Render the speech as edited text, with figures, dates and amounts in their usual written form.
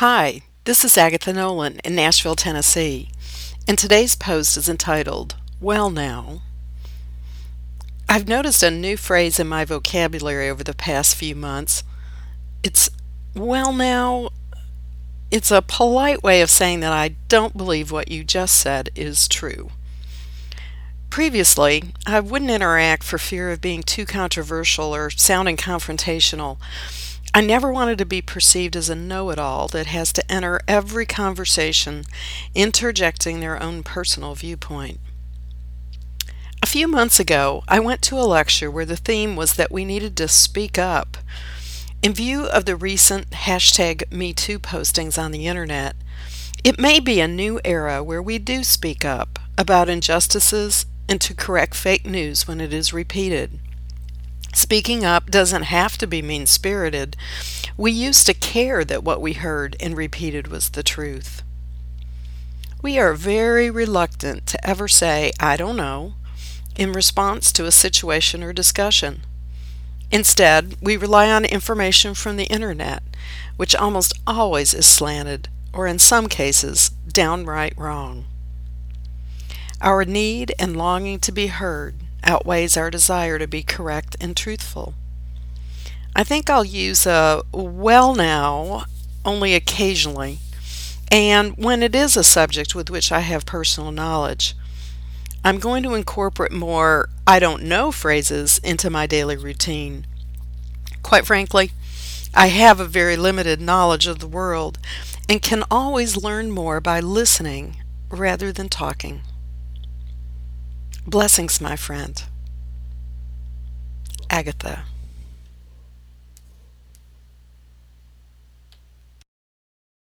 Hi, this is Agatha Nolan in Nashville, Tennessee, and today's post is entitled, Well Now. I've noticed a new phrase in my vocabulary over the past few months. It's well now. It's a polite way of saying that I don't believe what you just said is true. Previously, I wouldn't interact for fear of being too controversial or sounding confrontational. I never wanted to be perceived as a know-it-all that has to enter every conversation, interjecting their own personal viewpoint. A few months ago, I went to a lecture where the theme was that we needed to speak up. In view of the recent hashtag #MeToo postings on the internet, it may be a new era where we do speak up about injustices and to correct fake news when it is repeated. Speaking up doesn't have to be mean-spirited. We used to care that what we heard and repeated was the truth. We are very reluctant to ever say, I don't know, in response to a situation or discussion. Instead, we rely on information from the internet, which almost always is slanted, or in some cases, downright wrong. Our need and longing to be heard outweighs our desire to be correct and truthful. I think I'll use a well now only occasionally, and when it is a subject with which I have personal knowledge. I'm going to incorporate more I don't know phrases into my daily routine. Quite frankly, I have a very limited knowledge of the world and can always learn more by listening rather than talking. Blessings, my friend. Agatha.